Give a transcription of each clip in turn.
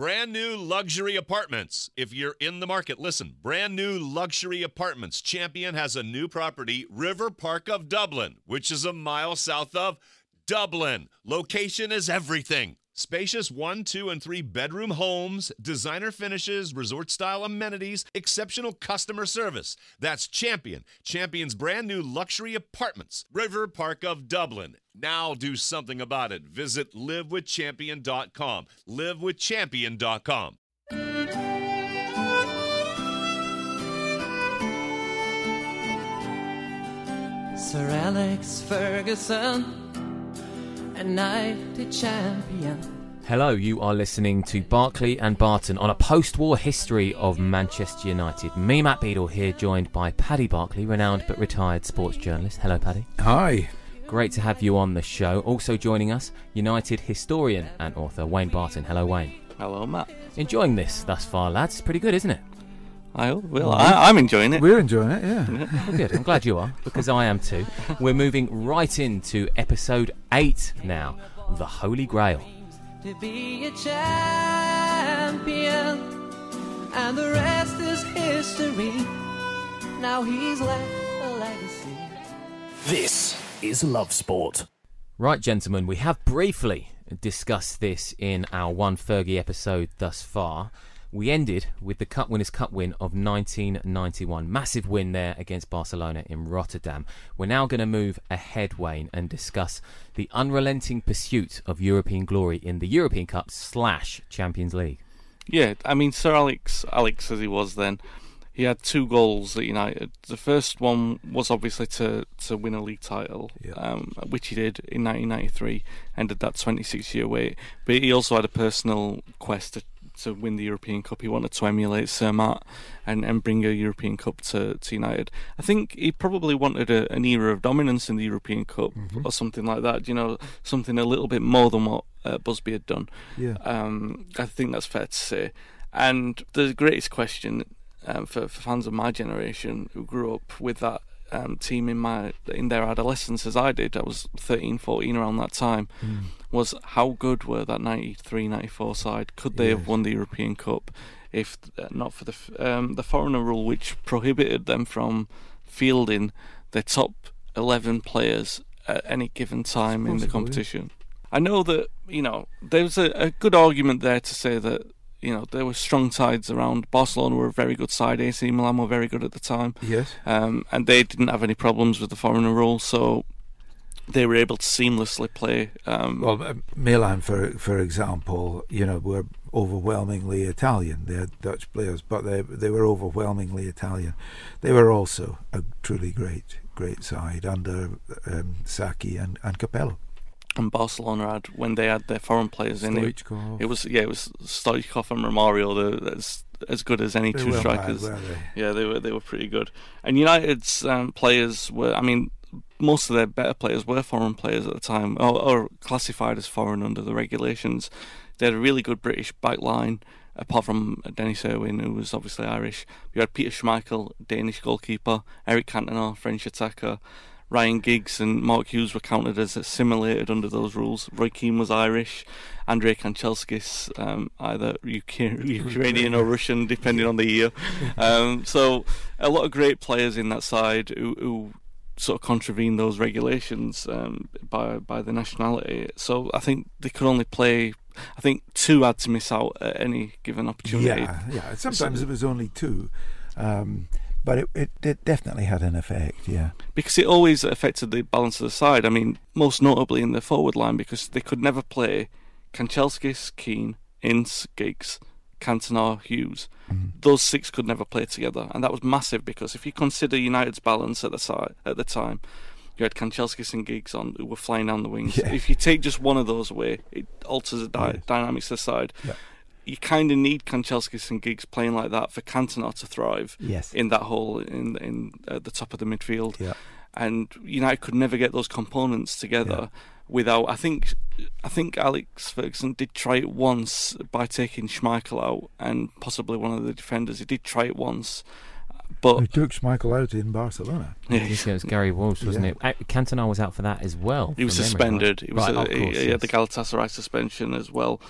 Brand new luxury apartments. If you're in the market, listen. Brand new luxury apartments. Champion has a new property, River Park of Dublin, which is a mile south of Dublin. Location is everything. Spacious 1, 2, and 3 bedroom homes, designer finishes, resort-style amenities, exceptional customer service. That's Champion. Champion's brand new luxury apartments. River Park of Dublin. Now do something about it. Visit livewithchampion.com. livewithchampion.com. Sir Alex Ferguson, a United champion. Hello, you are listening to Barkley and Barton on a post-war history of Manchester United. Me, Matt Beadle, here, joined by Paddy Barkley, renowned but retired sports journalist. Hello, Paddy. Hi. Great to have you on the show. Also joining us, United historian and author Wayne Barton. Hello, Wayne. Hello, Matt. Enjoying this thus far, lads? It's pretty good, isn't it? I'm enjoying it. We're enjoying it, yeah. Well, good. I'm glad you are, because I am too. We're moving right into episode 8 now, The Holy Grail. To be a champion, and the rest is history. Now he's left a legacy. This is Love Sport. Right, gentlemen, we have briefly discussed this in our One Fergie episode thus far. We ended with the Cup Winners' Cup win of 1991. Massive win there against Barcelona in Rotterdam. We're now going to move ahead, Wayne, and discuss the unrelenting pursuit of European glory in the European Cup / Champions League. Yeah, I mean, Sir Alex as he was then, he had 2 goals at United. The first one was obviously to win a league title, which he did in 1993, ended that 26-year wait. But he also had a personal quest to win the European Cup. He wanted to emulate Sir Matt and bring a European Cup to United. I think he probably wanted an era of dominance in the European Cup or something like that, something a little bit more than what Busby had done. Yeah. I think that's fair to say. And the greatest question for fans of my generation who grew up with that team in their adolescence as I did, I was 13, 14 around that time, was how good were that 93-94 side? Could they have won the European Cup if not for the foreigner rule, which prohibited them from fielding their top 11 players at any given time in the competition? I know that there's a good argument there to say that there were strong sides around. Barcelona were a very good side. AC Milan were very good at the time. Yes. And they didn't have any problems with the foreigner rule, so they were able to seamlessly play. Milan, for example, were overwhelmingly Italian. They had Dutch players, but they were overwhelmingly Italian. They were also a truly great side under Sacchi and Capello. And Barcelona had, when they had their foreign players in it, it was Stoichkov and Romario, as good as any two strikers. Bad, were they? Yeah, they were pretty good. And United's players were, most of their better players were foreign players at the time, or classified as foreign under the regulations. They had a really good British back line, apart from Dennis Irwin, who was obviously Irish. You had Peter Schmeichel, Danish goalkeeper, Eric Cantona, French attacker. Ryan Giggs and Mark Hughes were counted as assimilated under those rules. Roy Keane was Irish. Andrei Kanchelskis, either Ukrainian or Russian, depending on the year. So a lot of great players in that side who sort of contravened those regulations by the nationality. So I think they could only play. I think 2 had to miss out at any given opportunity. Yeah. Sometimes it was only 2. But it definitely had an effect, yeah. Because it always affected the balance of the side. Most notably in the forward line, because they could never play Kanchelskis, Keane, Ince, Giggs, Cantona, Hughes. Those 6 could never play together, and that was massive because if you consider United's balance at the time, you had Kanchelskis and Giggs on who were flying down the wings. Yeah. If you take just one of those away, it alters the dynamics of the side. Yeah. You kind of need Kanchelskis and Giggs playing like that for Cantona to thrive in that hole in at the top of the midfield. Yeah. And United could never get those components together without. I think Alex Ferguson did try it once by taking Schmeichel out and possibly one of the defenders. He did try it once, But He took Schmeichel out in Barcelona. It was Gary Walsh, wasn't it? Cantona was out for that as well. He was from memory, suspended. right? He had the Galatasaray suspension as well.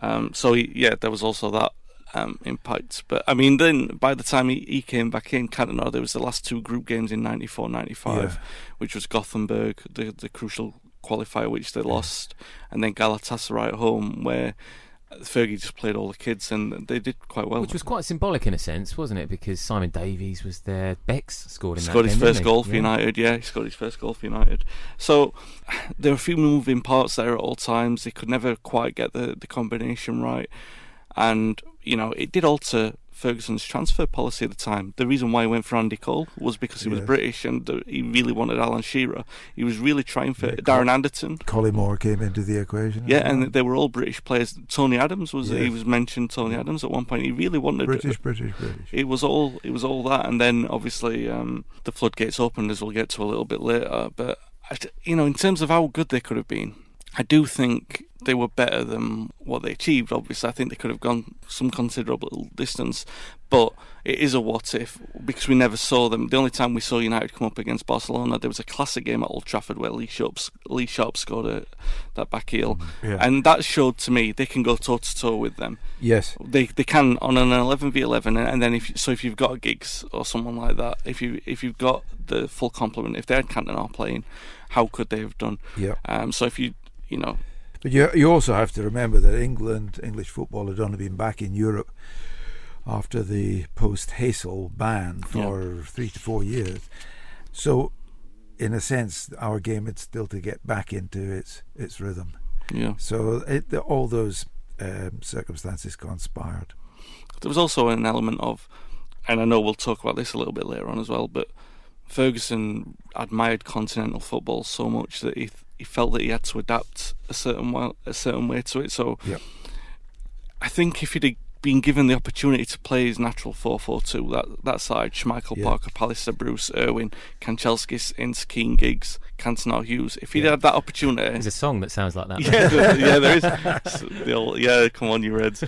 There was also that impact. But I mean, then by the time he came back in, Cantona, there was the last two group games in 94-95, which was Gothenburg, the crucial qualifier which they lost, and then Galatasaray at home, where Fergie just played all the kids and they did quite well. Which was quite symbolic in a sense, wasn't it? Because Simon Davies was there. Bex scored in that Scored his game, first didn't goal he? for United, he scored his first goal for United. So there were a few moving parts there at all times. They could never quite get the combination right. And, it did alter Ferguson's transfer policy at the time. The reason why he went for Andy Cole was because he was British and he really wanted Alan Shearer. He was really trying for Darren Anderton. Collymore came into the equation. Yeah, and they were all British players. Tony Adams he was mentioned. Tony Adams at one point. He really wanted British. It was all that, and then obviously the floodgates opened, as we'll get to a little bit later. But in terms of how good they could have been, I do think they were better than what they achieved. Obviously, I think they could have gone some considerable distance, but it is a what if because we never saw them. The only time we saw United come up against Barcelona, there was a classic game at Old Trafford where Lee Sharp scored that back heel, and that showed to me they can go toe to toe with them. Yes, they can on an 11v11, and then if you've got a Giggs or someone like that, if you've got the full complement, if they had Cantona playing, how could they have done? Yeah. So if But you also have to remember that English football had only been back in Europe after the post-Hassel ban for 3 to 4 years. So, in a sense, our game had still to get back into its rhythm. Yeah. So all those circumstances conspired. There was also an element of, and I know we'll talk about this a little bit later on as well, but Ferguson admired continental football so much that he felt that he had to adapt a certain way to it. So I think if he'd been given the opportunity to play his natural 4-4-2, that side, Schmeichel, Parker, Pallister, Bruce, Irwin, Kanchelskis, Ince, Keane, Giggs, Cantona, Hughes, if he'd had that opportunity... There's a song that sounds like that. There is. Come on, you Reds.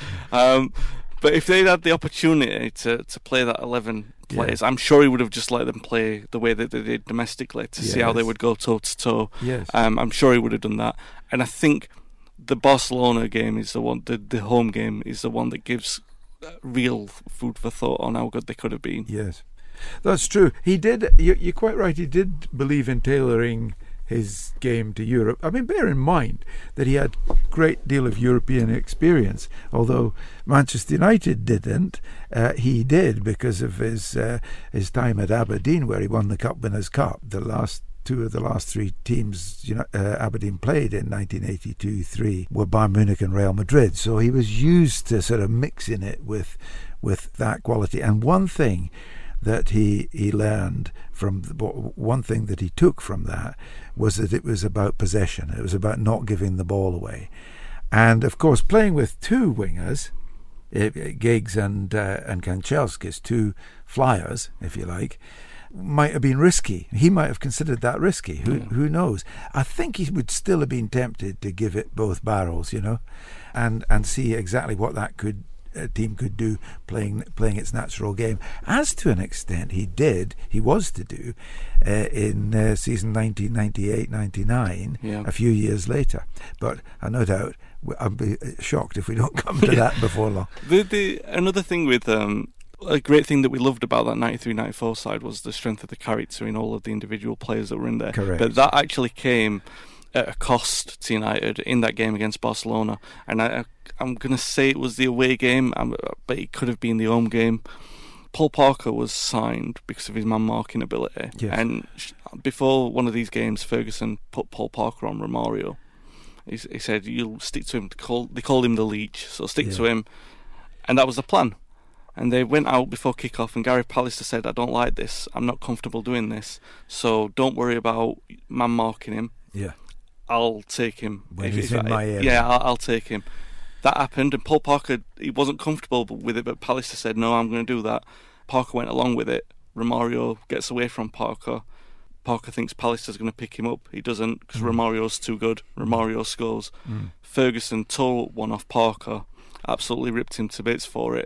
But if they'd had the opportunity to play that 11 players, I'm sure he would have just let them play the way that they did domestically to see how they would go toe to toe. I'm sure he would have done that. And I think the Barcelona game is the one, the home game is the one that gives real food for thought on how good they could have been. Yes, that's true. He did. You're quite right. He did believe in tailoring his game to Europe. I mean, bear in mind that he had a great deal of European experience, although Manchester United didn't. He did because of his time at Aberdeen, where he won the Cup Winners' Cup. Two of the last three teams Aberdeen played in 1982-3 were Bayern Munich and Real Madrid, so he was used to sort of mixing it with that quality. And one thing that he learned one thing that he took from that was that it was about possession. It was about not giving the ball away. And of course, playing with two wingers, Giggs and Kanchelskis, two flyers, if you like, might have been risky. He might have considered that risky. Who knows? I think he would still have been tempted to give it both barrels, and see exactly what that team could do playing its natural game, as to an extent he was to do in season 1998-99, a few years later. But no doubt I'd be shocked if we don't come to that before long. Another thing with a great thing that we loved about that 93-94 side was the strength of the character in all of the individual players that were in there. Correct. But that actually came at a cost to United in that game against Barcelona, and I'm going to say it was the away game, but it could have been the home game. Paul Parker was signed because of his man-marking ability, and before one of these games, Ferguson put Paul Parker on Romario. He said, "You'll stick to him." They called him the leech, so stick to him, and that was the plan. And they went out before kick-off, and Gary Pallister said, "I don't like this. I'm not comfortable doing this. So don't worry about man-marking him. Yeah. I'll take him. When he's in my area. Yeah, I'll take him." That happened, and Paul Parker, he wasn't comfortable with it, but Pallister said, "No, I'm going to do that." Parker went along with it. Romario gets away from Parker. Parker thinks Pallister's going to pick him up. He doesn't, because Romario's too good. Romario scores. Ferguson tore one off Parker, absolutely ripped him to bits for it.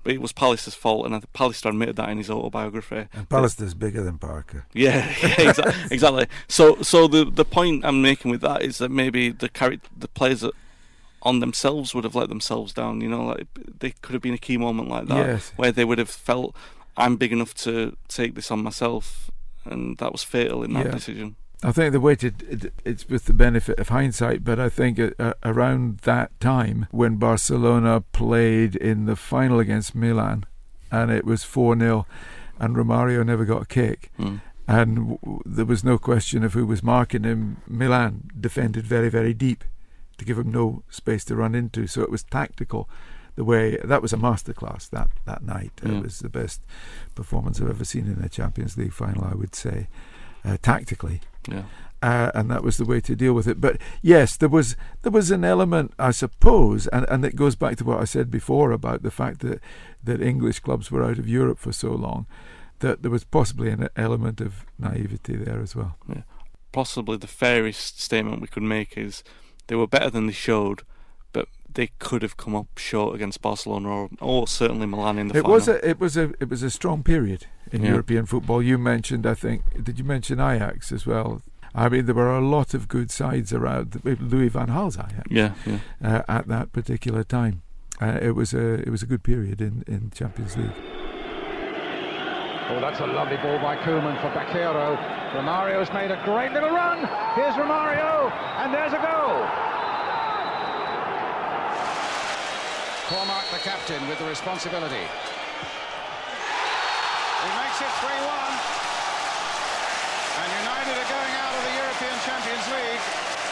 But it was Pallister's fault, and I think Pallister admitted that in his autobiography. And Pallister's bigger than Parker. Yeah, exactly. So the point I'm making with that is that maybe the players on themselves would have let themselves down. Like they could have been a key moment like that, where they would have felt, I'm big enough to take this on myself, and that was fatal in that decision. I think the way it's with the benefit of hindsight, but I think around that time when Barcelona played in the final against Milan, and it was 4-0, and Romario never got a kick, and there was no question of who was marking him. Milan defended very, very deep to give him no space to run into, so it was tactical. That was a masterclass that night. It was the best performance I've ever seen in a Champions League final, I would say, tactically. Yeah. And that was the way to deal with it. But yes, there was an element, I suppose, and it goes back to what I said before about the fact that English clubs were out of Europe for so long, that there was possibly an element of naivety there as well. Yeah. Possibly the fairest statement we could make is they were better than they showed, but they could have come up short against Barcelona or certainly Milan in the final. It was a strong period in European football. You mentioned, I think, did you mention Ajax as well? I mean, there were a lot of good sides around. Louis van Gaal's Ajax at that particular time. It was a good period in Champions League. Oh, that's a lovely ball by Koeman for Baquero. Romario's made a great little run. Here's Romario, and there's a goal. Cormac, the captain, with the responsibility. He makes it 3-1. And United are going out of the European Champions League.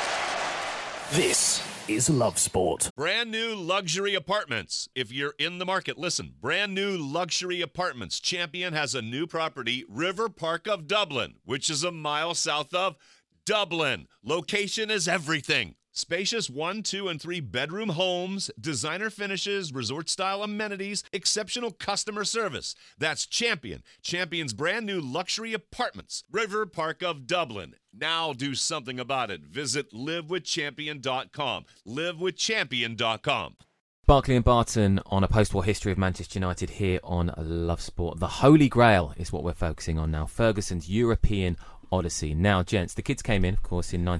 This is Love Sport. Brand new luxury apartments. If you're in the market, listen. Brand new luxury apartments. Champion has a new property, River Park of Dublin, which is a mile south of Dublin. Location is everything. Spacious 1, 2, and 3 bedroom homes, designer finishes, resort-style amenities, exceptional customer service. That's Champion. Champion's brand new luxury apartments, River Park of Dublin. Now do something about it. Visit livewithchampion.com. livewithchampion.com. Barkley and Barton on a post-war history of Manchester United here on Love Sport. The Holy Grail is what we're focusing on now. Ferguson's European Odyssey. Now, gents, the kids came in, of course, in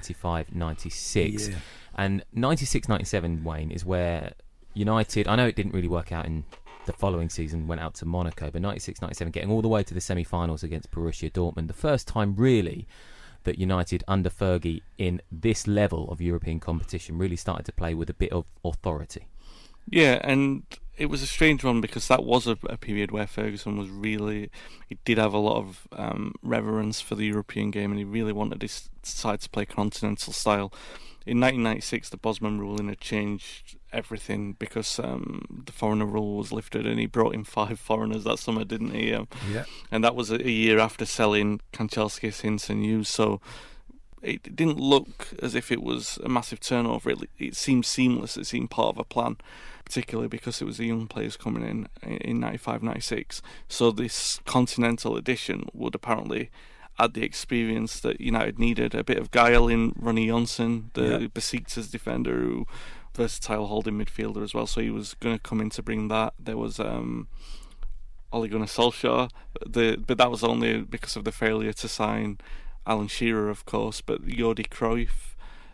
95-96. And 96-97, Wayne, is where United, I know it didn't really work out in the following season, went out to Monaco, but 96-97 getting all the way to the semi-finals against Borussia Dortmund. The first time, really, that United, under Fergie, in this level of European competition, really started to play with a bit of authority. Yeah, and it was a strange one because that was a period where Ferguson was really, he did have a lot of reverence for the European game, and he really wanted his side to play continental style. In 1996, the Bosman ruling had changed everything because the foreigner rule was lifted, and he brought in 5 foreigners that summer, didn't he? And that was a year after selling Kanchelskis, Hints and Hughes, so it didn't look as if it was a massive turnover. It seemed seamless, it seemed part of a plan, particularly because it was the young players coming in 95-96. So this continental edition would apparently add the experience that United needed, a bit of guile in Ronnie Johnsen, the Besiktas defender, who versatile holding midfielder as well, so he was going to come in to bring that. There was Ole Gunnar Solskjaer, but that was only because of the failure to sign Alan Shearer, of course, but Jordi Cruyff.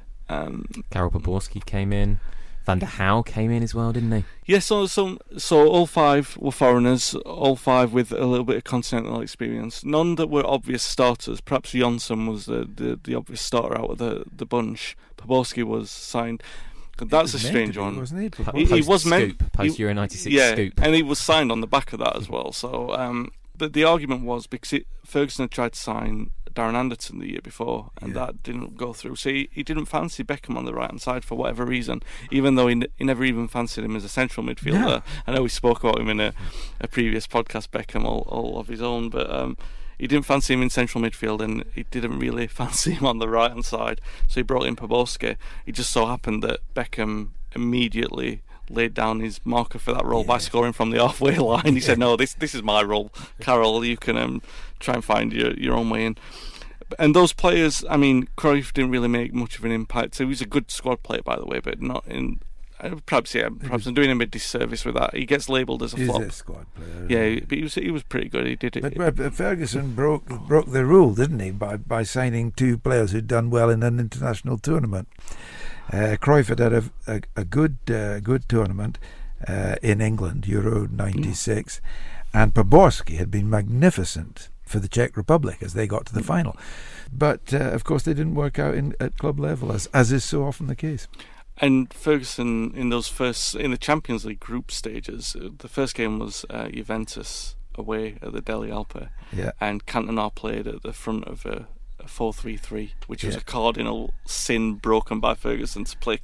Karel Poborski came in. Van der Hau came in as well, didn't he? Yeah, so all 5 were foreigners, all 5 with a little bit of continental experience. None that were obvious starters. Perhaps Jonsson was the obvious starter out of the bunch. Poborski was signed. That's a strange one, wasn't he? He was meant post Euro 96 scoop, and he was signed on the back of that as well. So, but the argument was because Ferguson had tried to sign Darren Anderton the year before, and that didn't go through. So he didn't fancy Beckham on the right hand side for whatever reason, even though he never even fancied him as a central midfielder. Yeah. I know we spoke about him in a previous podcast, Beckham, all of his own, but he didn't fancy him in central midfield, and he didn't really fancy him on the right hand side. So he brought in Poborski. It just so happened that Beckham immediately laid down his marker for that role by scoring from the halfway line. He said, "No, this is my role, Carol. You can try and find your own way in." And those players, I mean, Cruyff didn't really make much of an impact. So he was a good squad player, by the way, but not in Perhaps I'm doing him a disservice with that. He gets labelled as a flop. He's a squad player. Yeah, but he was pretty good. He did it. But Ferguson broke the rule, didn't he, by signing 2 players who'd done well in an international tournament. Cruyff had a good tournament in England, Euro '96, and Poborski had been magnificent for the Czech Republic as they got to the final. But of course, they didn't work out at club level, as is so often the case. And Ferguson, in the Champions League group stages, the first game was Juventus away at the Deli Alpe, and Cantona played at the front of a 4-3-3, which was a cardinal sin broken by Ferguson to play.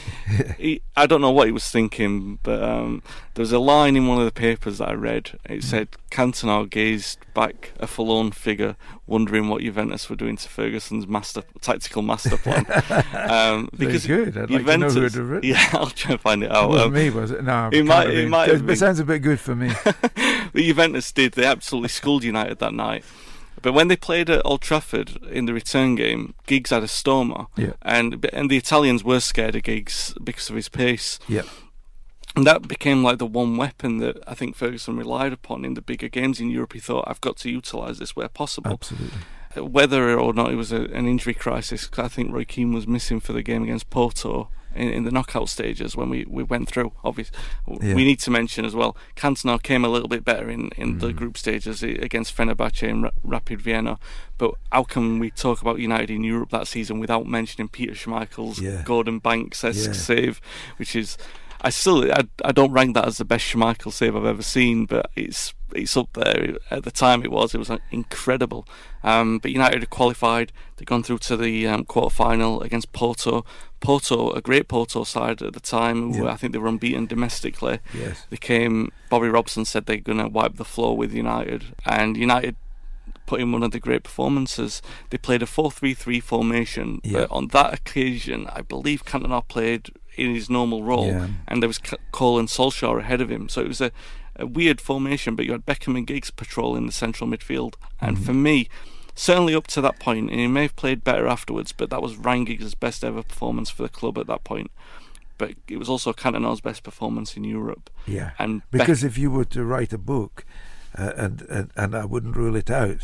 I don't know what he was thinking, but there was a line in one of the papers that I read. It said, Cantona gazed back, a forlorn figure, wondering what Juventus were doing to Ferguson's tactical master plan. Because very good. I'd like to know who would have written. Yeah, I'll try and find it out. It wasn't me, was it? No, it might have been. It sounds a bit good for me. But Juventus did. They absolutely schooled United that night. But when they played at Old Trafford in the return game, Giggs had a stoma, and the Italians were scared of Giggs because of his pace. Yeah. And that became like the one weapon that I think Ferguson relied upon in the bigger games in Europe. He thought, I've got to utilise this where possible. Absolutely. Whether or not it was an injury crisis, I think Roy Keane was missing for the game against Porto in the knockout stages when we went through. Obviously, we need to mention as well, Cantona came a little bit better in the group stages against Fenerbahce and Rapid Vienna. But how can we talk about United in Europe that season without mentioning Peter Schmeichel's Gordon Banks-esque save, which is... I don't rank that as the best Schmeichel save I've ever seen, but it's up there. At the time it was incredible. But United had qualified. They'd gone through to the quarter-final against Porto. A great Porto side at the time, who I think they were unbeaten domestically. Yes. Bobby Robson said they're going to wipe the floor with United, and United put in one of the great performances. They played a 4-3-3 formation, but on that occasion, I believe Cantona played in his normal role, and there was Cole and Solskjaer ahead of him. So it was a weird formation, but you had Beckham and Giggs patrolling the central midfield. And for me, certainly up to that point, and he may have played better afterwards, but that was Ryan Giggs' best ever performance for the club at that point. But it was also Cantona's best performance in Europe. Yeah, and because if you were to write a book, and I wouldn't rule it out,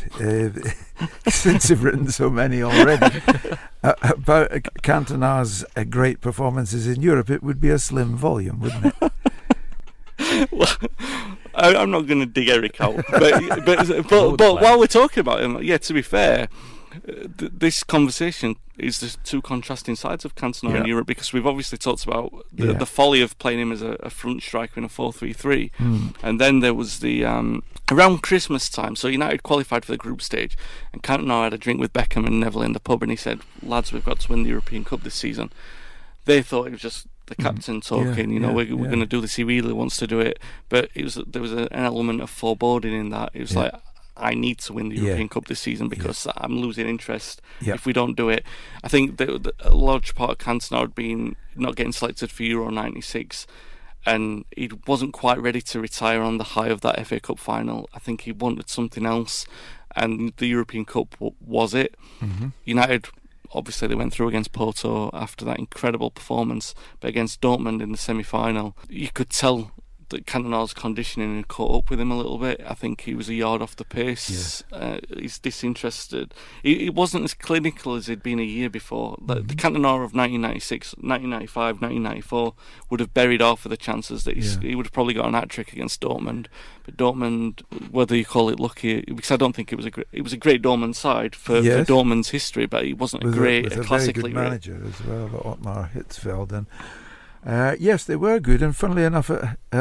since you've written so many already, about Cantona's great performances in Europe, it would be a slim volume, wouldn't it? Well, I'm not going to dig Eric out, but while we're talking about him, to be fair, this conversation is the two contrasting sides of Cantona in Europe, because we've obviously talked about the folly of playing him as a front striker in a 4-3-3, and then there was the around Christmas time, so United qualified for the group stage, and Cantona had a drink with Beckham and Neville in the pub, and he said, lads, we've got to win the European Cup this season. They thought it was just the captain talking, we're going to do this, he really wants to do it, but there was an element of foreboding in that. It was like, I need to win the European Cup this season because I'm losing interest if we don't do it. I think that a large part of Cantona had been not getting selected for Euro 96, and he wasn't quite ready to retire on the high of that FA Cup final. I think he wanted something else, and the European Cup was it. United, obviously, they went through against Porto after that incredible performance, but against Dortmund in the semi-final, you could tell that Cantona's conditioning had caught up with him a little bit. I think he was a yard off the pace. He's disinterested. He wasn't as clinical as he'd been a year before. The Cantona of 1996, 1995, 1994 would have buried half of the chances that he would have probably got an hat-trick against Dortmund. But Dortmund, whether you call it lucky, because I don't think it was a great Dortmund side for Dortmund's history, but he wasn't a classically very good manager as well, Ottmar Hitzfeld. And yes, they were good, and funnily enough,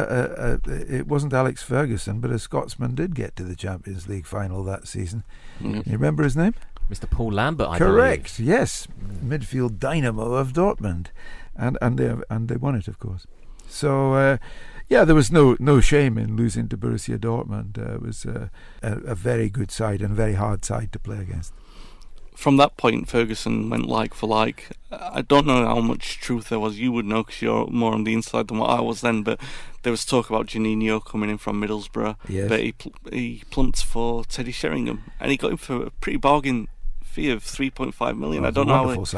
it wasn't Alex Ferguson, but a Scotsman did get to the Champions League final that season. You remember his name? Mr. Paul Lambert, I Correct, believe. yes, midfield dynamo of Dortmund, and they won it, of course. So there was no shame in losing to Borussia Dortmund. It was a very good side and a very hard side to play against. From that point, Ferguson went like for like. I don't know how much truth there was. You would know because you're more on the inside than what I was then. But there was talk about Juninho coming in from Middlesbrough. Yes. But he plumped for Teddy Sheringham, and he got him for a pretty bargain fee of 3.5 million. I don't know. Wonderful signing.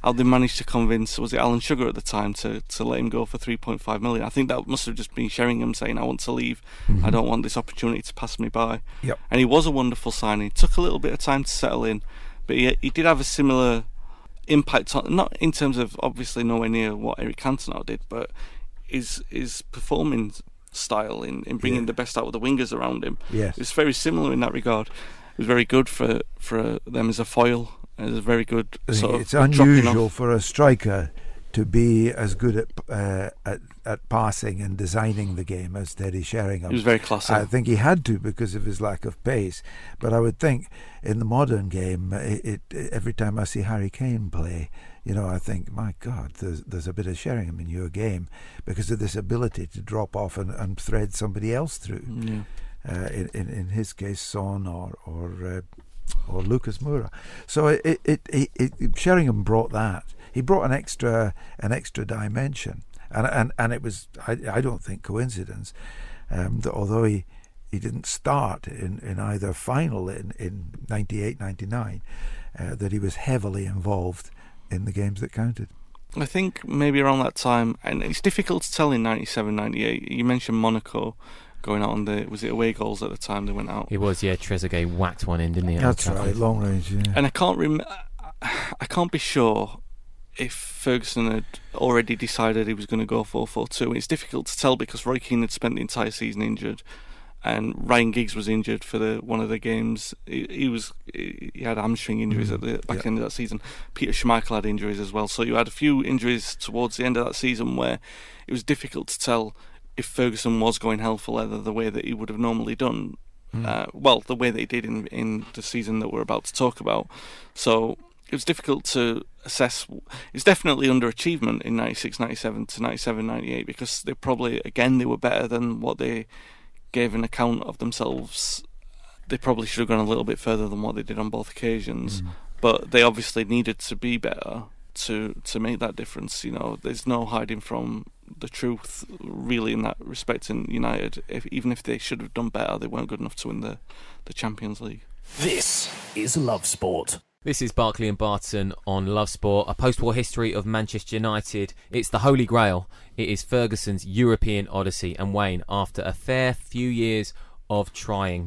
how they managed to convince, was it Alan Sugar at the time, to let him go for 3.5 million. I think that must have just been Sheringham saying, I want to leave. I don't want this opportunity to pass me by. Yep. And he was a wonderful signing. Took a little bit of time to settle in, but he did have a similar impact on, not in terms of obviously nowhere near what Eric Cantona did, but his performing style in bringing the best out of the wingers around him. Yes. It's very similar in that regard. It was very good for them as a foil. It was very good sort of. It's unusual for a striker to be as good at passing and designing the game as Teddy Sheringham. He was very classy. I think he had to because of his lack of pace. But I would think in the modern game, every time I see Harry Kane play, I think, my God, there's a bit of Sheringham in your game because of this ability to drop off and thread somebody else through. Yeah. In his case, Son or Lucas Moura. So Sheringham brought that. He brought an extra dimension, and it was I don't think coincidence that although he didn't start in either final in 98, 99, that he was heavily involved in the games that counted. I think maybe around that time, and it's difficult to tell in 97, 98. You mentioned Monaco going out on was it away goals at the time they went out? It was, yeah. Trezeguet whacked one in, didn't he? That's right, long range, yeah. And I can't be sure if Ferguson had already decided he was going to go 4-4-2. It's difficult to tell because Roy Keane had spent the entire season injured, and Ryan Giggs was injured for one of the games. He had hamstring injuries at the back end of that season. Peter Schmeichel had injuries as well. So you had a few injuries towards the end of that season where it was difficult to tell if Ferguson was going hell for leather the way that he would have normally done. The way that he did in the season that we're about to talk about. So it was difficult to assess. It's definitely underachievement in 96, 97 to 97, 98 because they were better than what they gave an account of themselves. They probably should have gone a little bit further than what they did on both occasions, but they obviously needed to be better to make that difference. There's no hiding from the truth really in that respect in United. Even if they should have done better, they weren't good enough to win the Champions League. This is Love Sport. This is Barkley and Barton on Love Sport, a post-war history of Manchester United. It's the Holy Grail. It is Ferguson's European Odyssey. And Wayne, after a fair few years of trying,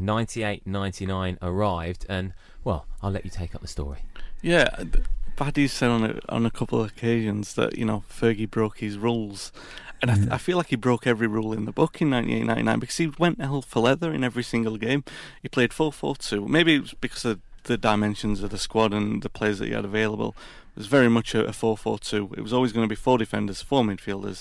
98-99 arrived, and, well, I'll let you take up the story. Yeah, Paddy's said on a couple of occasions that, Fergie broke his rules. And I feel like he broke every rule in the book in 98-99 because he went hell for leather in every single game. He played 4-4-2. Maybe it was because of the dimensions of the squad and the players that he had available. It was very much a 4-4-2. It was always going to be 4 defenders, 4 midfielders,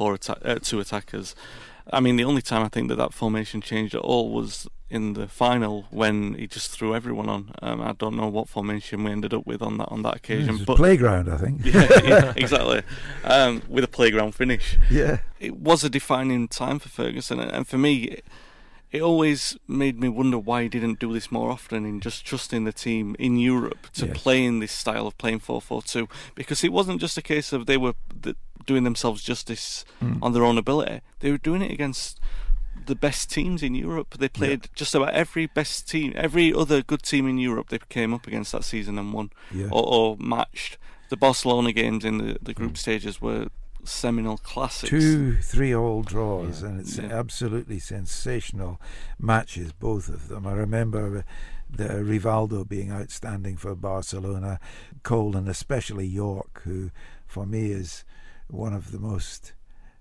2 attackers. I mean, the only time I think that formation changed at all was in the final when he just threw everyone on. I don't know what formation we ended up with on that occasion. But playground, I think. yeah, exactly. With a playground finish. Yeah. It was a defining time for Ferguson, and for me, it always made me wonder why he didn't do this more often in just trusting the team in Europe to play in this style of playing 4-4-2, because it wasn't just a case of they were doing themselves justice on their own ability. They were doing it against the best teams in Europe. They played just about every best team, every other good team in Europe they came up against that season and won or matched. The Barcelona games in the group stages were seminal classics. 2-3 all draws, and it's absolutely sensational matches, both of them. I remember the Rivaldo being outstanding for Barcelona, Cole, and especially York, who for me is one of the most,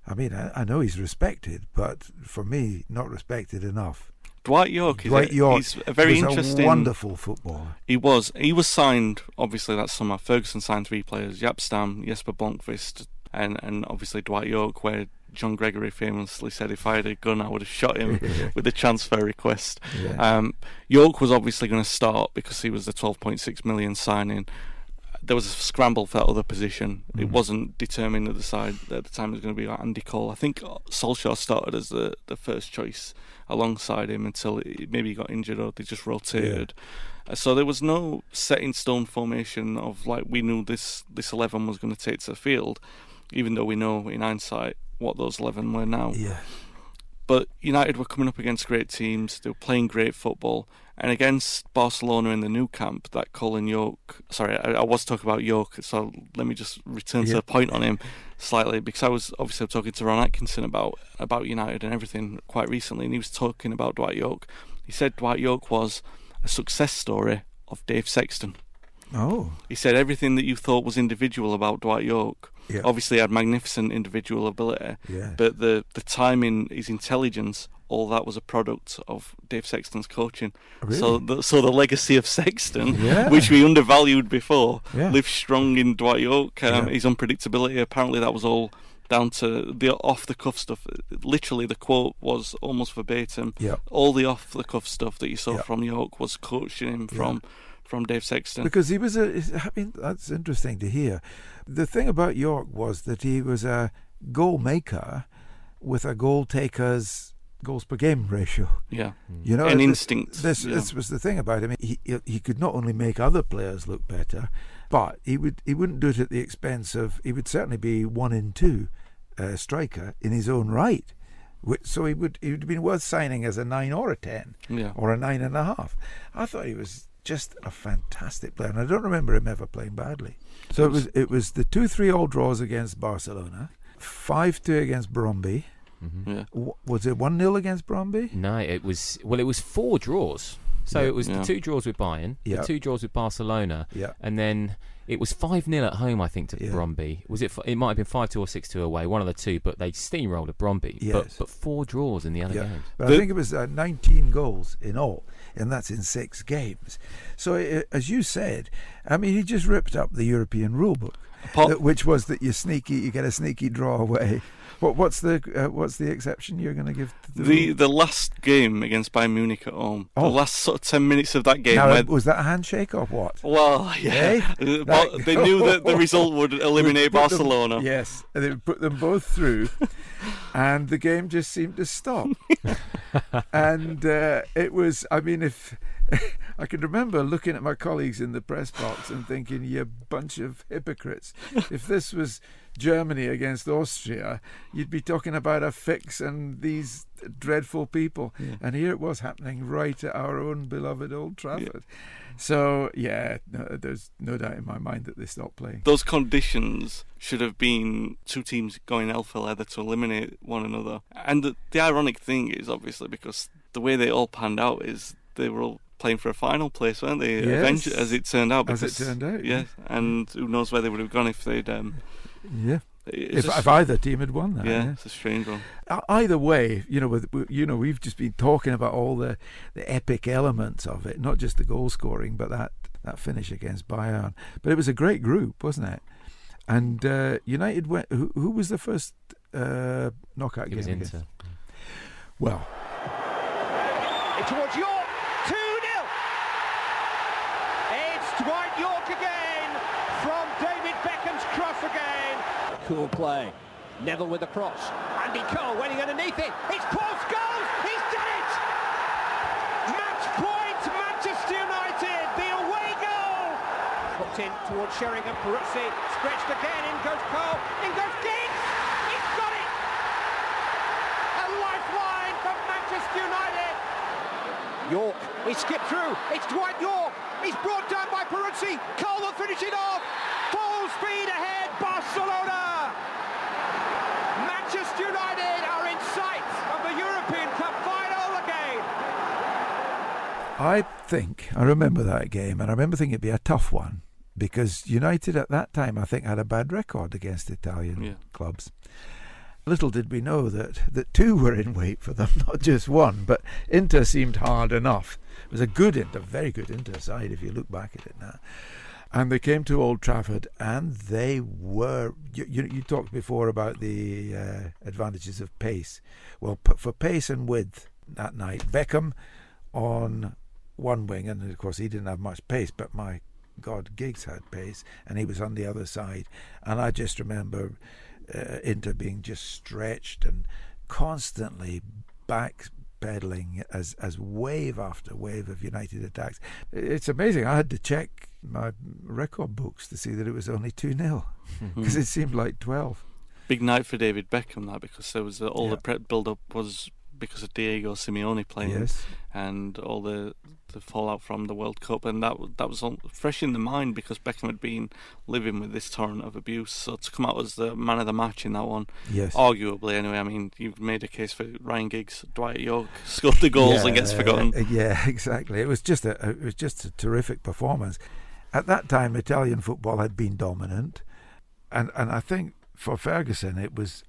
I know he's respected, but for me not respected enough. Dwight York he's a very interesting, wonderful footballer. He was signed obviously that summer. Ferguson signed 3 players: Jaap Stam, Jesper Blomqvist, and obviously Dwight York, where John Gregory famously said, if I had a gun I would have shot him with the transfer request. York was obviously going to start because he was the 12.6 million signing. There was a scramble for that other position. It wasn't determined at the side at the time it was going to be Andy Cole. I think Solskjaer started as the first choice alongside him until maybe he got injured or they just rotated. So there was no set in stone formation of like we knew this 11 was going to take to the field, even though we know in hindsight what those 11 were now. But United were coming up against great teams. They were playing great football. And against Barcelona in the new camp, that Colin York... Sorry, I was talking about York, so let me just return to the point on him slightly, because I was talking to Ron Atkinson about United and everything quite recently, and he was talking about Dwight York. He said Dwight York was a success story of Dave Sexton. Oh. He said everything that you thought was individual about Dwight York obviously had magnificent individual ability, but the timing, his intelligence, all that was a product of Dave Sexton's coaching. Really? So the legacy of Sexton, which we undervalued before, lives strong in Dwight York. His unpredictability, apparently that was all down to the off-the-cuff stuff. Literally, the quote was almost verbatim. All the off-the-cuff stuff that you saw from York was coaching him from Dave Sexton. Because he was that's interesting to hear. The thing about York was that he was a goal maker with a goal taker's goals per game ratio. And instinct. This was the thing about him. He could not only make other players look better, but he wouldn't do it at the expense of. He would certainly be 1 in 2 striker in his own right. So he would have been worth signing as a 9 or a 10 or a 9.5. I thought he was just a fantastic player, and I don't remember him ever playing badly. So it was the 2-3 all draws against Barcelona, 5-2 against Brøndby. Was it 1-0 against Brøndby? No, it was 4 draws. So it was the 2 draws with Bayern, the 2 draws with Barcelona, and then it was 5-0 at home, I think, to Brøndby. Was it? It might have been 5-2 or 6-2 away, one of the two. But they steamrolled at Brøndby. Yes. But 4 draws in the other games. But I think it was 19 goals in all, and that's in 6 games. So as you said, I mean, he just ripped up the European rule book, which was that you get a sneaky draw away. What's the exception you're going to give to the last game against Bayern Munich at home? The last sort of 10 minutes of that game. Now, was that a handshake or what? Well, yeah. They knew that the result would eliminate Barcelona. Yes, and they would put them both through, and the game just seemed to stop. And it was. I mean, if I can remember looking at my colleagues in the press box and thinking, "You bunch of hypocrites! If this was Germany against Austria, you'd be talking about a fix and these dreadful people." And here it was happening right at our own beloved Old Trafford. So, there's no doubt in my mind that they stopped playing. Those conditions should have been 2 teams going hell for leather to eliminate one another. And the ironic thing is, obviously, because the way they all panned out is they were all playing for a final place, weren't they? Yes. Eventually, as it turned out. Yes, and who knows where they would have gone if they'd... If either team had won that. It's a strange one. Either way, we've just been talking about all the epic elements of it, not just the goal scoring, but that finish against Bayern. But it was a great group, wasn't it? And United went. Who was the first knockout game? It was Inter. Well, towards York, 2-0. It's Dwight York again from David Beckham's cross again. Cool play. Neville with the cross. Andy Cole waiting underneath it. It's Paul Scholes. He's done it. Match point, Manchester United. The away goal. Hooked in towards Sheringham. Peruzzi stretched again. In goes Cole. In goes Giggs. He's got it. A lifeline for Manchester United. York. He skipped through. It's Dwight York. He's brought down by Peruzzi. Cole will finish it off. Full speed ahead. Barcelona. Manchester United are in sight of the European Cup final again. I remember that game, and I remember thinking it'd be a tough one because United at that time, I think, had a bad record against Italian clubs. Little did we know that 2 were in wait for them, not just 1. But Inter seemed hard enough. It was a good Inter, very good Inter side if you look back at it now. And they came to Old Trafford, and they were... You talked before about the advantages of pace. Well, for pace and width that night, Beckham on one wing, and of course he didn't have much pace, but my God, Giggs had pace, and he was on the other side. And I just remember Inter being just stretched and constantly backpedaling as wave after wave of United attacks. It's amazing. I had to check my record books to see that it was only 2-0 because it seemed like 12. Big night for David Beckham, that, because there was all the prep build-up was because of Diego Simeone playing and all the fallout from the World Cup, and that was all fresh in the mind because Beckham had been living with this torrent of abuse. So to come out as the man of the match in that one, arguably anyway. I mean, you've made a case for Ryan Giggs, Dwight York scored the goals and gets forgotten. Yeah, exactly. It was just a terrific performance. At that time, Italian football had been dominant, and I think for Ferguson it was,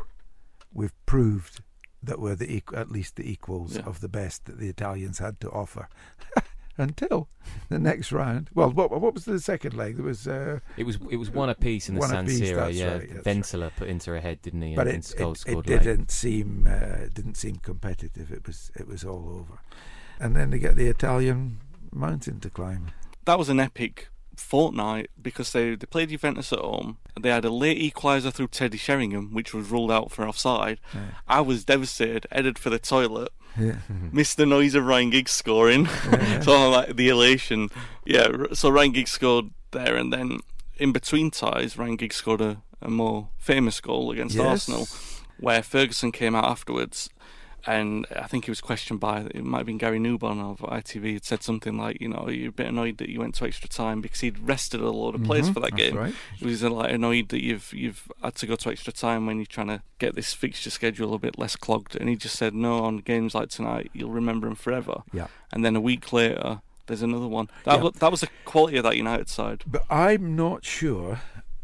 we've proved that we're at least the equals of the best that the Italians had to offer. Until the next round. Well, what was the second leg? There was it was one apiece in the San Siro. Yeah, right, Ventola put Inter ahead, didn't he? But and Scholes scored it didn't seem competitive. It was all over, and then they get the Italian mountain to climb. That was an epic fortnight because they played Juventus at home. They had a late equaliser through Teddy Sheringham, which was ruled out for offside. Yeah. I was devastated, headed for the toilet. Yeah. Missed the noise of Ryan Giggs scoring. So like the elation. Yeah, so Ryan Giggs scored there, and then in between ties, Ryan Giggs scored a more famous goal against Arsenal, where Ferguson came out afterwards. And I think he was questioned by, it might have been Gary Newborn of ITV, had said something like, you're a bit annoyed that you went to extra time because he'd rested a load of players for that game. Right. He was like annoyed that you've had to go to extra time when you're trying to get this fixture schedule a bit less clogged. And he just said, no, on games like tonight, you'll remember him forever. Yeah. And then a week later, there's another one. That was the quality of that United side. But I'm not sure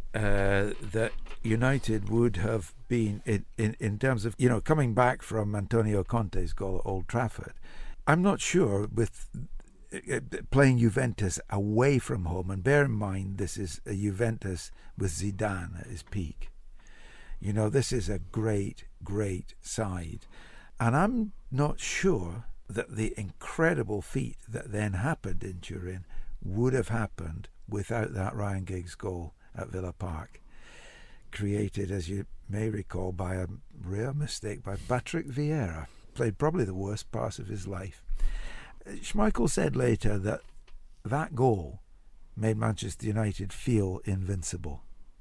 that United would have been in terms of coming back from Antonio Conte's goal at Old Trafford. I'm not sure with playing Juventus away from home, and bear in mind this is a Juventus with Zidane at his peak. This is a great side, and I'm not sure that the incredible feat that then happened in Turin would have happened without that Ryan Giggs goal at Villa Park, created, as you may recall, by a rare mistake by Patrick Vieira. Played probably the worst pass of his life. Schmeichel said later that goal made Manchester United feel invincible.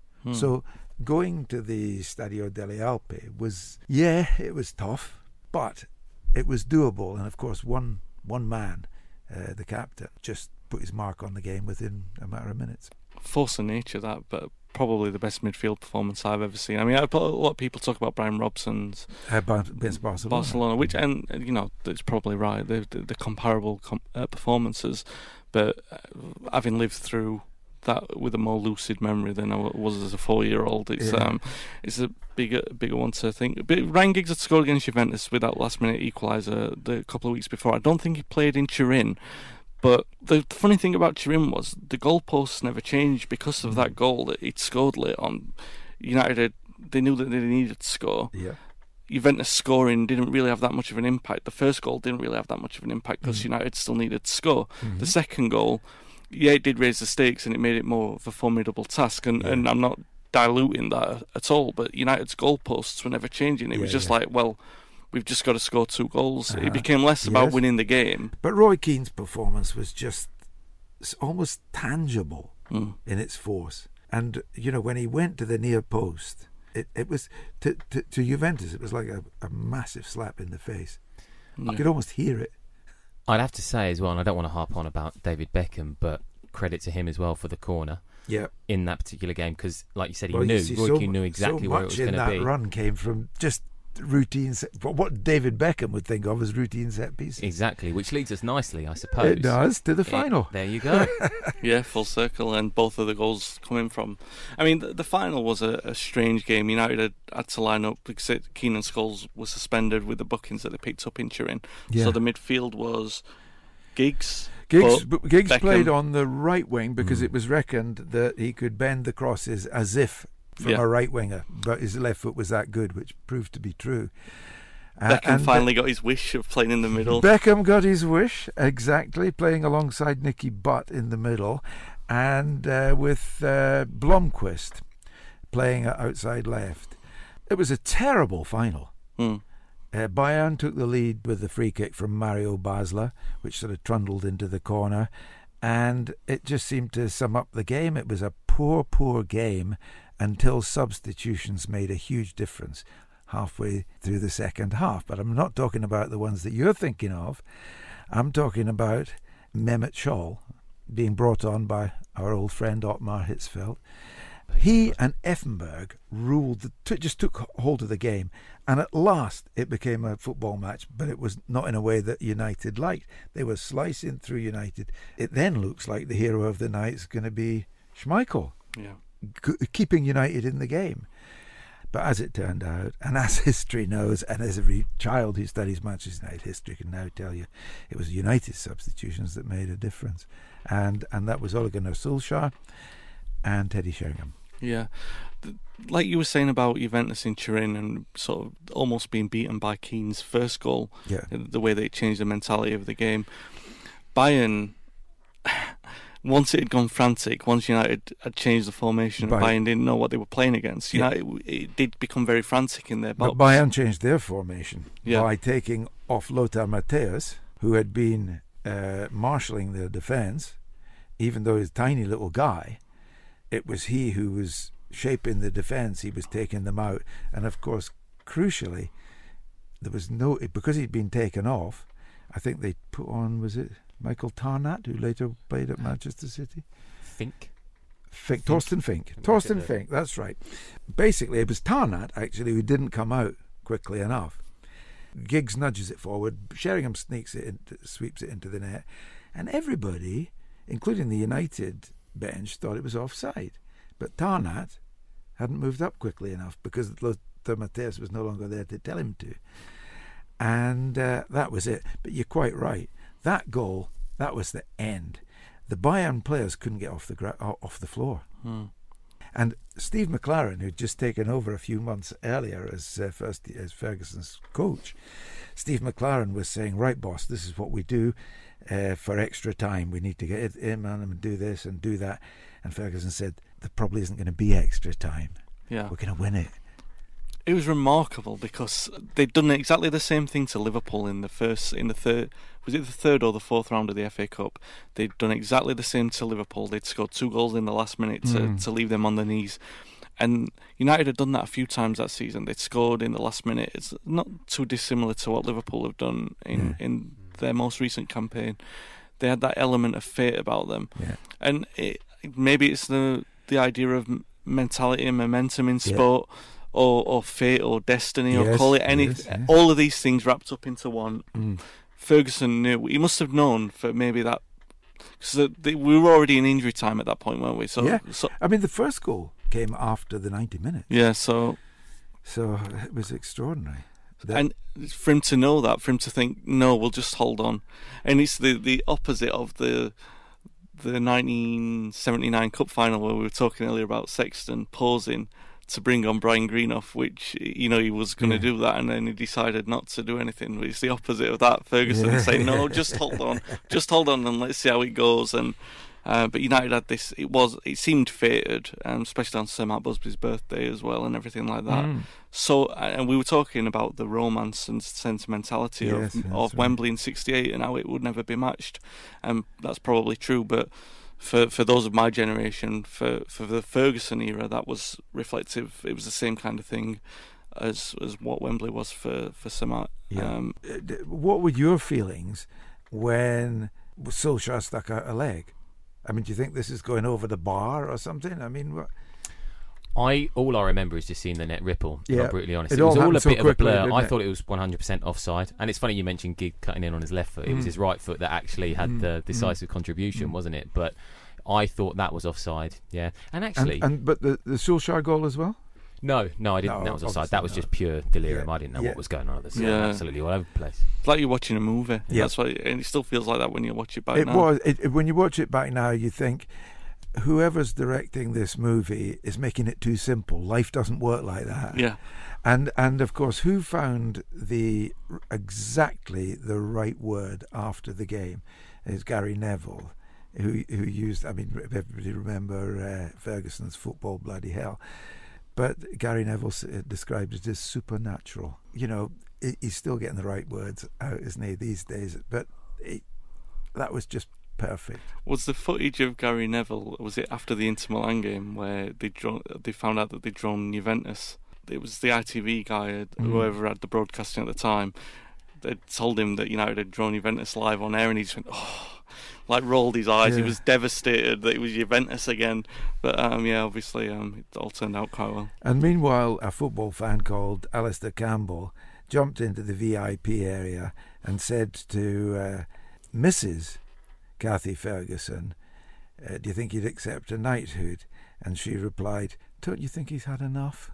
So going to the Stadio delle Alpi was, it was tough, but it was doable. And of course, one man, the captain, just put his mark on the game within a matter of minutes. Force of nature, that, but probably the best midfield performance I've ever seen. I mean, a lot of people talk about Brian Robson's against Barcelona, which, and that's probably right. The comparable performances, but having lived through that with a more lucid memory than I was as a 4-year-old, it's a bigger one to think. But Ryan Giggs had scored against Juventus with that last-minute equaliser a couple of weeks before. I don't think he played in Turin. But the funny thing about Turin was the goalposts never changed because of that goal that he'd scored late on. United, they knew that they needed to score. Yeah. Juventus scoring didn't really have that much of an impact. The first goal didn't really have that much of an impact because United still needed to score. The second goal, it did raise the stakes and it made it more of a formidable task. And I'm not diluting that at all, but United's goalposts were never changing. It was just like, well, we've just got to score 2 goals. It became less about winning the game. But Roy Keane's performance was just almost tangible in its force. And, when he went to the near post, it was, to Juventus, it was like a massive slap in the face. You could almost hear it. I'd have to say as well, and I don't want to harp on about David Beckham, but credit to him as well for the corner in that particular game, because, like you said, Roy Keane knew exactly where it was going to be. So much in that run came from just routine, what David Beckham would think of as routine set pieces. Exactly, which leads us nicely, I suppose. It does, to the final. There you go. Full circle, and both of the goals coming from... I mean, the final was a strange game. United had to line up because Keane and Scholes were suspended with the bookings that they picked up in Turin. So the midfield was Giggs played on the right wing because it was reckoned that he could bend the crosses as if from a right winger, but his left foot was that good, which proved to be true. Beckham finally got his wish of playing in the middle. Beckham got his wish, exactly, playing alongside Nicky Butt in the middle, and with Blomqvist playing outside left. It was a terrible final. Bayern took the lead with the free kick from Mario Basler, which sort of trundled into the corner, and it just seemed to sum up the game. It was a poor game until substitutions made a huge difference. halfway through the second half. But I'm not talking about the ones that you're thinking of. I'm talking about Mehmet Scholl being brought on by our old friend Ottmar Hitzfeld. He and Effenberg just took hold of the game, and at last it became a football match, but it was not in a way that United liked. They were slicing through United. It then looks like the hero of the night is going to be Schmeichel, keeping United in the game. But as it turned out, and as history knows, and as every child who studies Manchester United history can now tell you, it was United substitutions that made a difference. And that was Ole Gunnar Solskjaer and Teddy Sheringham. Yeah. Like you were saying about Juventus in Turin and sort of almost being beaten by Keane's first goal, the way that it changed the mentality of the game. Bayern, once it had gone frantic, once United had changed the formation, Bayern didn't know what they were playing against. It did become very frantic in their box. But Bayern changed their formation by taking off Lothar Matthäus, who had been marshalling their defence, even though he's a tiny little guy. It was he who was shaping the defence. He was taking them out. And of course, crucially, there was because he'd been taken off, I think they put on, was it Michael Tarnat, who later played at Manchester City? Torsten Fink. Torsten Fink, that's right. Basically, it was Tarnat, actually, who didn't come out quickly enough. Giggs nudges it forward. Sheringham sweeps it into the net. And everybody, including the United bench, thought it was offside. But Tarnat hadn't moved up quickly enough because Lothar Matthäus was no longer there to tell him to. And that was it. But you're quite right. That goal, that was the end. The Bayern players couldn't get off the floor. And Steve McLaren, who'd just taken over a few months earlier as Ferguson's coach, Steve McLaren was saying, right, boss, this is what we do for extra time. We need to get it in, man, and do this and do that. And Ferguson said, there probably isn't going to be extra time. Yeah. We're going to win it. It was remarkable because they'd done exactly the same thing to Liverpool in the third, was it the third or the fourth round of the FA Cup? They'd done exactly the same to Liverpool. They'd scored 2 goals in the last minute to leave them on their knees. And United had done that a few times that season. They'd scored in the last minute. It's not too dissimilar to what Liverpool have done in their most recent campaign. They had that element of fate about them. Yeah. And maybe it's the idea of mentality and momentum in sport. Or fate or destiny, or call it anything. All of these things wrapped up into one. Ferguson knew. He must have known for maybe that, because we were already in injury time at that point, weren't we? So I mean, the first goal came after the 90 minutes. Yeah, so it was extraordinary. And for him to know that, for him to think, no, we'll just hold on, and it's the opposite of the 1979 Cup final where we were talking earlier about Sexton posing to bring on Brian Greenough, which he was going to do that, and then he decided not to do anything. But it's the opposite of that. Ferguson saying, "No, just hold on, and let's see how it goes." And but United had this. It seemed fated, especially on Sir Matt Busby's birthday as well, and everything like that. So, and we were talking about the romance and sentimentality of Wembley in '68 and how it would never be matched, and that's probably true, but. For those of my generation, for the Ferguson era, that was reflective. It was the same kind of thing as what Wembley was for Sir Matt. Yeah. What were your feelings when Solskjaer stuck out a leg? I mean, do you think this is going over the bar or something? I mean, all I remember is just seeing the net ripple. Yeah, I'm brutally honest. It was all a bit of a blur. I thought it was 100% offside. And it's funny you mentioned Gig cutting in on his left foot. It was his right foot that actually had the decisive contribution, wasn't it? But I thought that was offside. Yeah, and actually, but the Solskjaer goal as well. No, I didn't think that was offside. That was just pure delirium. I didn't know what was going on at the time. Absolutely all over the place. It's like you're watching a movie. Yeah. That's why, and it still feels like that when you watch it back now. When you watch it back now, you think, whoever's directing this movie is making it too simple. Life doesn't work like that. Yeah. And of course, who found exactly the right word after the game is Gary Neville, who used. I mean, everybody remember Ferguson's football bloody hell, but Gary Neville described it as supernatural. You know, he's still getting the right words out, isn't he, these days? But that was just perfect. Was the footage of Gary Neville, was it after the Inter Milan game where they found out that they'd drawn Juventus it was the ITV guy, whoever had the broadcasting at the time, they told him that United had drawn Juventus live on air, and he just went, rolled his eyes. He was devastated that it was Juventus again. But obviously it all turned out quite well. And meanwhile, a football fan called Alistair Campbell jumped into the VIP area and said to Mrs. Kathy Ferguson, do you think he'd accept a knighthood? And she replied, don't you think he's had enough?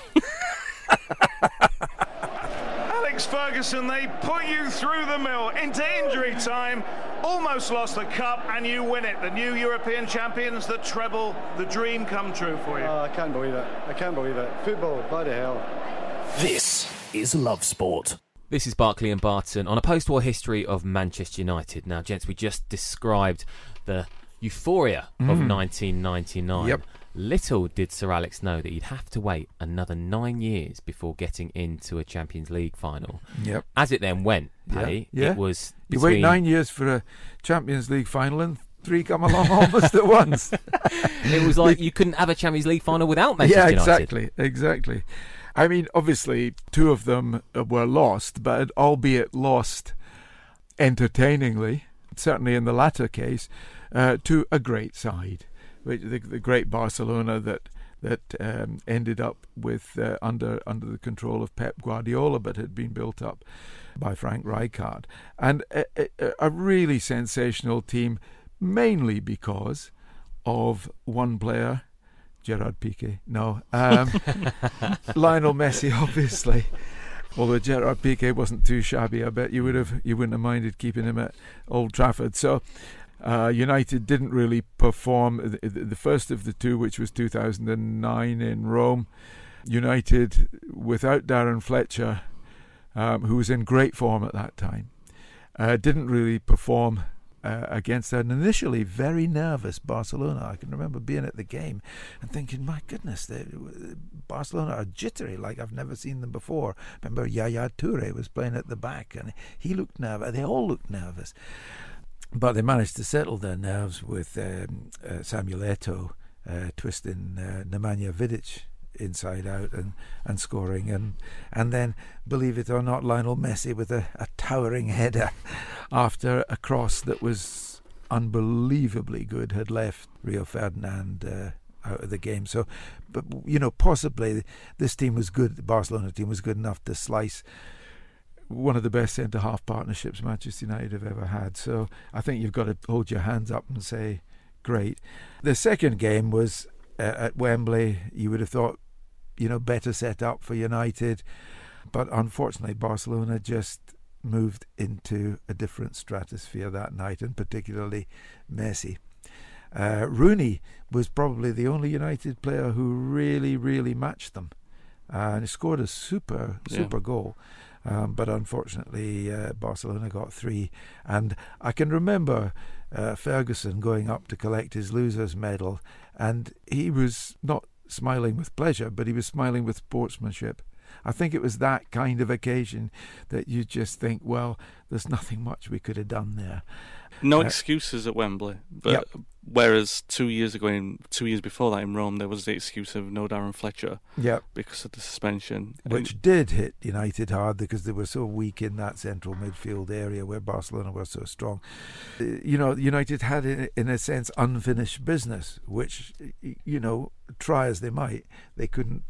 Alex Ferguson, they put you through the mill into injury time, almost lost the cup, and you win it. The new European champions, the treble, the dream come true for you. I can't believe it. I can't believe it. Football, bloody hell. This is Love Sport. This is Barkley and Barton on a post-war history of Manchester United. Now, gents, we just described the euphoria of 1999. Yep. Little did Sir Alex know that he'd have to wait another 9 years before getting into a Champions League final. Yep. As it then went, Paddy, it was you wait 9 years for a Champions League final and 3 come along almost at once. It was like you couldn't have a Champions League final without Manchester United. Exactly. I mean, obviously, 2 of them were lost, but albeit lost entertainingly, certainly in the latter case, to a great side. The great Barcelona that ended up with under the control of Pep Guardiola, but had been built up by Frank Rijkaard, and a really sensational team, mainly because of one player, Gerard Piqué. No, Lionel Messi, obviously. Although Gerard Piqué wasn't too shabby, I bet you wouldn't have minded keeping him at Old Trafford. So. United didn't really perform. The first of the 2, which was 2009 in Rome, United without Darren Fletcher, who was in great form at that time, didn't really perform against an initially very nervous Barcelona. I can remember being at the game and thinking, my goodness, Barcelona are jittery like I've never seen them before. Remember Yaya Toure was playing at the back and he looked nervous. They all looked nervous. But they managed to settle their nerves with Samuel Eto'o twisting Nemanja Vidic inside out and scoring. And then, believe it or not, Lionel Messi with a towering header after a cross that was unbelievably good had left Rio Ferdinand out of the game. So, but possibly this team was good, the Barcelona team was good enough to slice one of the best centre-half partnerships Manchester United have ever had. So I think you've got to hold your hands up and say, great. The second game was at Wembley. You would have thought, better set up for United. But unfortunately, Barcelona just moved into a different stratosphere that night, and particularly Messi. Rooney was probably the only United player who really, really matched them. And he scored a super goal. But unfortunately, Barcelona got 3. And I can remember Ferguson going up to collect his loser's medal, and he was not smiling with pleasure, but he was smiling with sportsmanship. I think it was that kind of occasion that you just think, well, there's nothing much we could have done there. No excuses at Wembley, but whereas 2 years before that in Rome, there was the excuse of no Darren Fletcher because of the suspension. Which did hit United hard because they were so weak in that central midfield area where Barcelona was so strong. United had, in a sense, unfinished business, which, try as they might, they couldn't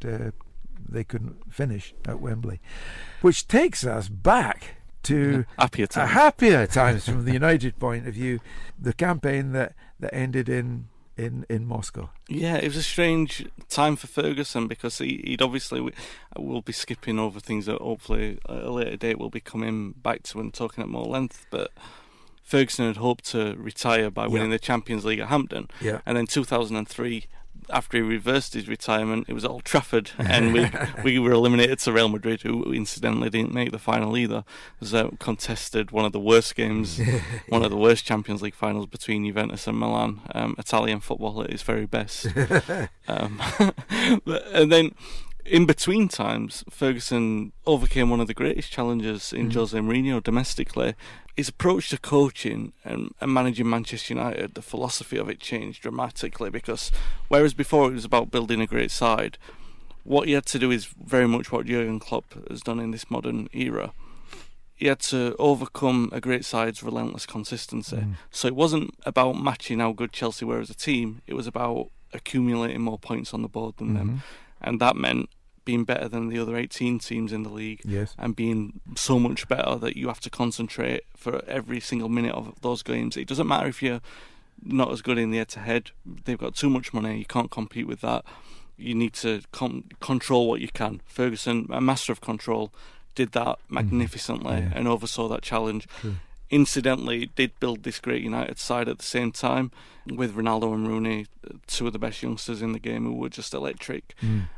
finish at Wembley. Which takes us back to happier times from the United point of view, the campaign that ended in Moscow. Yeah, it was a strange time for Ferguson because he'd obviously, we'll be skipping over things that hopefully at a later date we'll be coming back to and talking at more length, but Ferguson had hoped to retire by winning the Champions League at Hampden, and then 2003, after he reversed his retirement, it was at Old Trafford, and we were eliminated to Real Madrid, who incidentally didn't make the final either. It was contested one of the worst games, one of the worst Champions League finals between Juventus and Milan. Italian football at its very best. And then, in between times, Ferguson overcame one of the greatest challenges in Jose Mourinho domestically. His approach to coaching and managing Manchester United, the philosophy of it changed dramatically, because whereas before it was about building a great side, what he had to do is very much what Jurgen Klopp has done in this modern era. He had to overcome a great side's relentless consistency. So it wasn't about matching how good Chelsea were as a team. It was about accumulating more points on the board than them. And that meant being better than the other 18 teams in the league, and being so much better that you have to concentrate for every single minute of those games. It doesn't matter if you're not as good in the head-to-head. They've got too much money. You can't compete with that. You need to control what you can. Ferguson, a master of control, did that magnificently and oversaw that challenge. Incidentally, did build this great United side at the same time with Ronaldo and Rooney, two of the best youngsters in the game who were just electric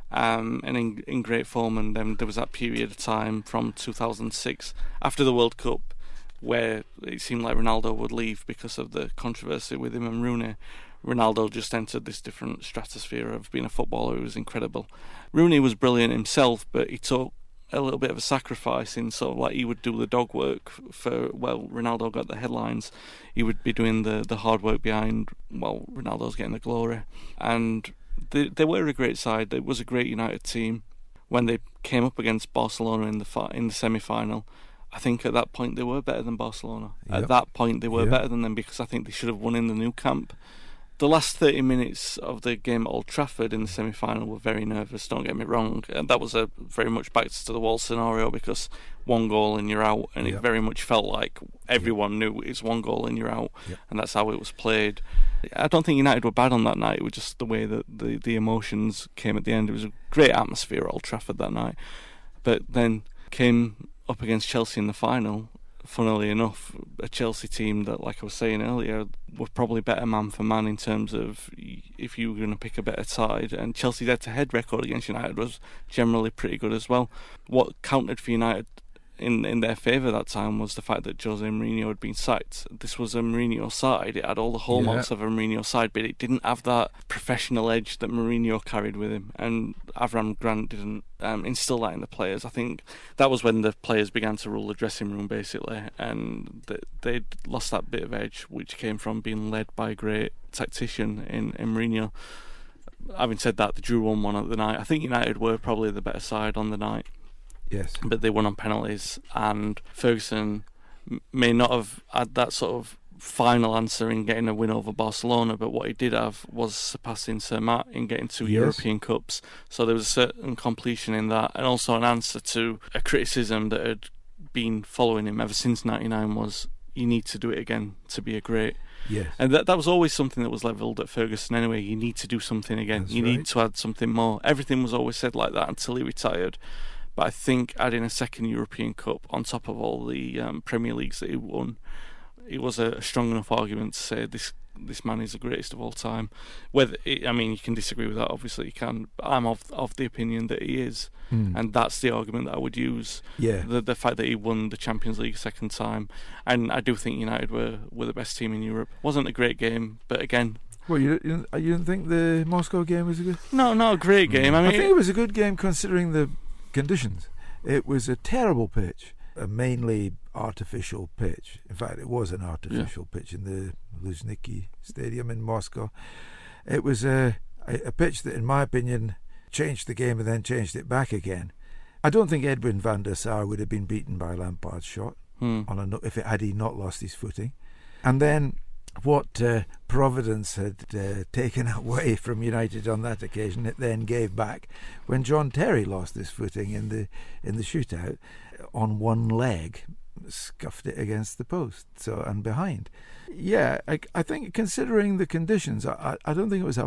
and in great form. And then there was that period of time from 2006 after the World Cup where it seemed like Ronaldo would leave because of the controversy with him and Rooney. Ronaldo just entered this different stratosphere of being a footballer who was incredible. Rooney was brilliant himself, but he took a little bit of a sacrifice in sort of like he would do the dog work for, well, Ronaldo got the headlines. He would be doing the hard work behind, well, Ronaldo's getting the glory. And they were a great side. It was a great United team. When they came up against Barcelona in the semi-final, I think at that point they were better than Barcelona. At that point they were better than them because I think they should have won in the Nou Camp. The last 30 minutes of the game at Old Trafford in the semi-final were very nervous, don't get me wrong. And that was a very much back-to-the-wall scenario because one goal and you're out, and it very much felt like everyone knew it's one goal and you're out, and that's how it was played. I don't think United were bad on that night. It was just the way that the emotions came at the end. It was a great atmosphere at Old Trafford that night. But then came up against Chelsea in the final. Funnily enough, a Chelsea team that, like I was saying earlier, were probably better man for man in terms of if you were going to pick a better side. And Chelsea's head-to-head record against United was generally pretty good as well. What counted for United in their favour that time was the fact that Jose Mourinho had been sacked. This was a Mourinho side. It had all the hallmarks of a Mourinho side, but it didn't have that professional edge that Mourinho carried with him. And Avram Grant didn't instill that in the players. I think that was when the players began to rule the dressing room, basically, and they'd lost that bit of edge, which came from being led by a great tactician in Mourinho. Having said that, they drew 1-1 at the night. I think United were probably the better side on the night. Yes. But they won on penalties, and Ferguson may not have had that sort of final answer in getting a win over Barcelona, but what he did have was surpassing Sir Matt in getting 2 European Cups. So there was a certain completion in that, and also an answer to a criticism that had been following him ever since '99 was, you need to do it again to be a great. Yes. And that was always something that was levelled at Ferguson anyway. You need to do something again. That's you right. need to add something more. Everything was always said like that until he retired. But I think adding a second European Cup on top of all the Premier Leagues that he won, it was a strong enough argument to say this man is the greatest of all time. You can disagree with that, obviously you can, but I'm of the opinion that he is, and that's the argument that I would use. The fact that he won the Champions League a second time, and I do think United were the best team in Europe. Wasn't a great game, but again. Well, you didn't think the Moscow game was a good? No, not a great game. I think it was a good game considering the conditions. It was a terrible pitch, a mainly artificial pitch. In fact, it was an artificial pitch in the Luzhniki Stadium in Moscow. It was a pitch that, in my opinion, changed the game and then changed it back again. I don't think Edwin van der Sar would have been beaten by Lampard's shot had he not lost his footing. And then what Providence had taken away from United on that occasion, it then gave back when John Terry lost his footing in the shootout on one leg, scuffed it against the post and behind. Yeah, I think considering the conditions, I don't think it was a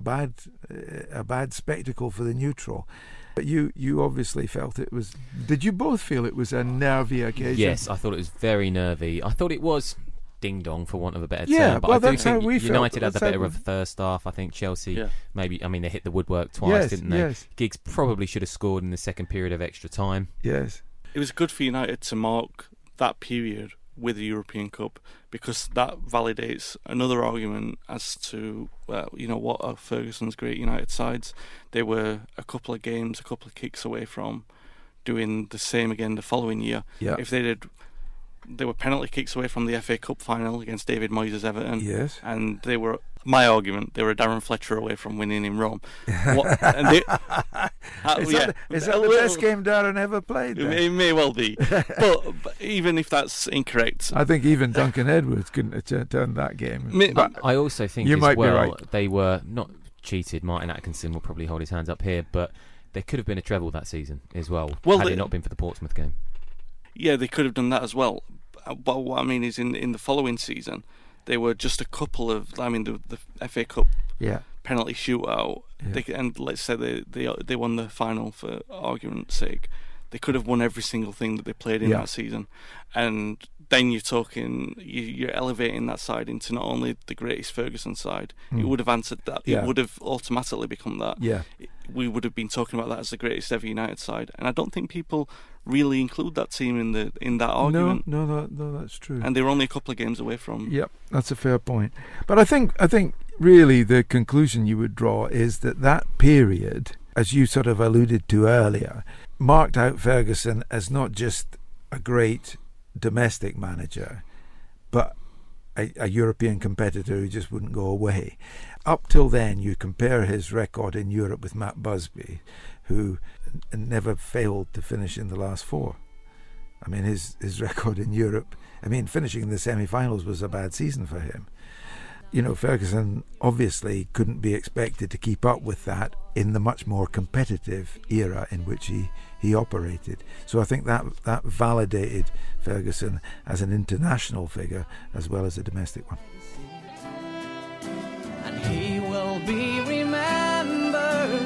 bad spectacle for the neutral. But you obviously felt it was. Did you both feel it was a nervy occasion? Yes, I thought it was very nervy. I thought it was ding dong, for want of a better term. But well, I do that's how think we felt. United had the better of the first half. I think Chelsea, maybe, they hit the woodwork twice, didn't they? Yes. Giggs probably should have scored in the second period of extra time. Yes. It was good for United to mark that period with the European Cup, because that validates another argument as to what are Ferguson's great United sides. They were a couple of kicks away from doing the same again the following year. If they were penalty kicks away from the FA Cup final against David Moyes' Everton. Yes. And they were my argument, they were Darren Fletcher away from winning in Rome. Is that the best game Darren ever played? It may well be. but even if that's incorrect... I think even Duncan Edwards couldn't have turned that game. I also think you might be right. They were not cheated. Martin Atkinson will probably hold his hands up here, but there could have been a treble that season as well, had it not been for the Portsmouth game. Yeah, they could have done that as well. But what I mean is in the following season, they were just a couple of... the FA Cup penalty shootout, and let's say they won the final for argument's sake. They could have won every single thing that they played in that season. And then you're talking... You're elevating that side into not only the greatest Ferguson side, it would have answered that. It would have automatically become that. Yeah. We would have been talking about that as the greatest ever United side. And I don't think people really include that team in that argument. No, that's true. And they were only a couple of games away from... Yep, that's a fair point. But I think really the conclusion you would draw is that period, as you sort of alluded to earlier, marked out Ferguson as not just a great domestic manager, but a European competitor who just wouldn't go away. Up till then, you compare his record in Europe with Matt Busby, who never failed to finish in the last four. I mean, his record in Europe, finishing in the semi-finals was a bad season for him. Ferguson obviously couldn't be expected to keep up with that in the much more competitive era in which he operated. So I think that validated Ferguson as an international figure as well as a domestic one. And he will be remembered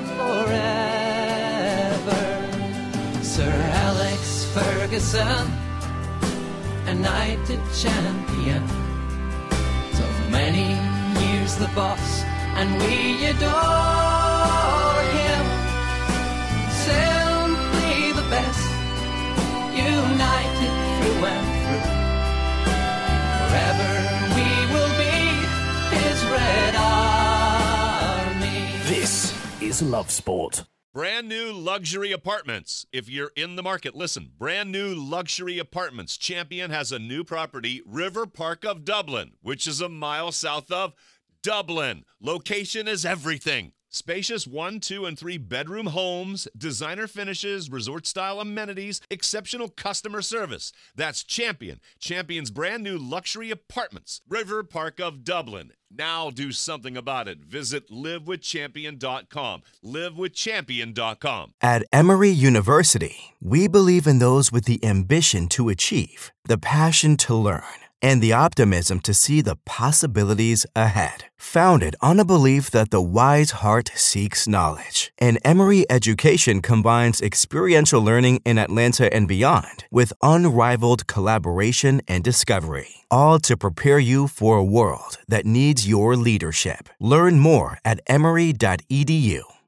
forever. Sir Alex Ferguson, a United champion. So many years the boss, and we adore him. Simply the best, united through and through. Forever we will be his Red Army. This is Love Sport. Brand new luxury apartments. If you're in the market, listen. Brand new luxury apartments. Champion has a new property, River Park of Dublin, which is a mile south of Dublin. Location is everything. Spacious 1, 2, and 3 bedroom homes, designer finishes, resort-style amenities, exceptional customer service. That's Champion. Champion's brand new luxury apartments, River Park of Dublin. Now do something about it. Visit livewithchampion.com. livewithchampion.com. At Emory University, we believe in those with the ambition to achieve, the passion to learn, and the optimism to see the possibilities ahead. Founded on a belief that the wise heart seeks knowledge, and Emory education combines experiential learning in Atlanta and beyond with unrivaled collaboration and discovery, all to prepare you for a world that needs your leadership. Learn more at emory.edu.